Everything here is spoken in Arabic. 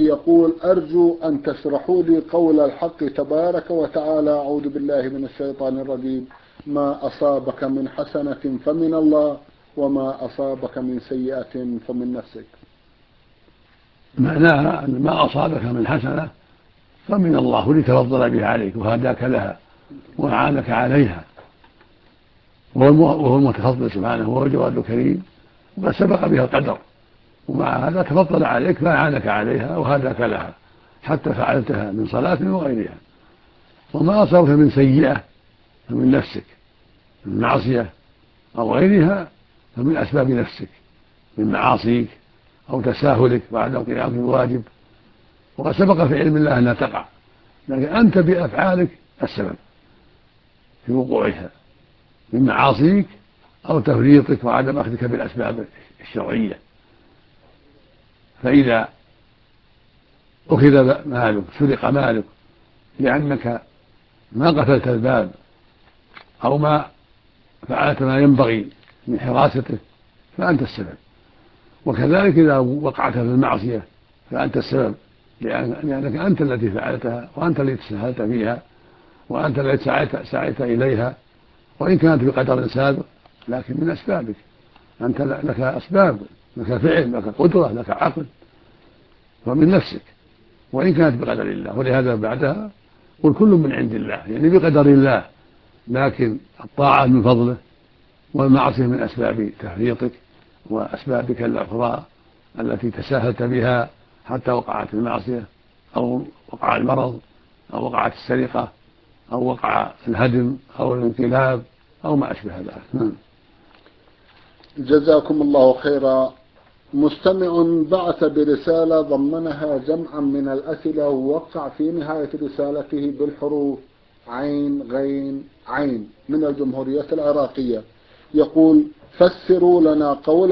يقول: أرجو أن تشرحوا لي قول الحق تبارك وتعالى: أعوذ بالله من الشيطان الرجيم، ما أصابك من حسنة فمن الله وما أصابك من سيئة فمن نفسك. معناها أن ما أصابك من حسنة فمن الله لتفضل بها عليك وهداك لها وأعانك عليها، وهو المتفضل سبحانه، وهو الجواد الكريم، وقد سبق بها القدر، ومع هذا تفضل عليك فأعانك عليها وهداك لها حتى فعلتها من صلاة وغيرها. وما أصابك من سيئة فمن نفسك، من معصية أو غيرها فمن أسباب نفسك، من معاصيك أو تساهلك وعدم قيامك بالواجب، وقد سبق في علم الله أنها تقع، لكن أنت بأفعالك السبب في وقوعها، من معاصيك أو تفريطك وعدم أخذك بالأسباب الشرعية. فإذا أخذ مالك، سرق مالك لأنك ما قفلت الباب أو ما فعلت ما ينبغي من حراسته فأنت السبب. وكذلك إذا وقعت في المعصية فأنت السبب، لأنك أنت التي فعلتها وأنت التي تساهلت فيها وأنت التي سعيت إليها، وإن كانت بقدر سابق لكن من أسبابك أنت، لك أسباب، لك فعل، لك قدرة، لك عقل، ومن نفسك وإن كانت بقدر الله. ولهذا بعدها قل كل من عند الله، يعني بقدر الله، لكن الطاعة من فضله والمعصية من أسباب تفريطك وأسبابك الأخرى التي تساهلت بها حتى وقعت المعصية أو وقع المرض أو وقعت السرقة أو وقع الهدم أو الانقلاب أو ما أشبه ذلك. جزاكم الله خيرا. مستمع بعث برسالة ضمنها جمعا من الأسئلة، ووقع في نهاية رسالته بالحروف عين غين عين من الجمهورية العراقية، يقول: فسروا لنا قول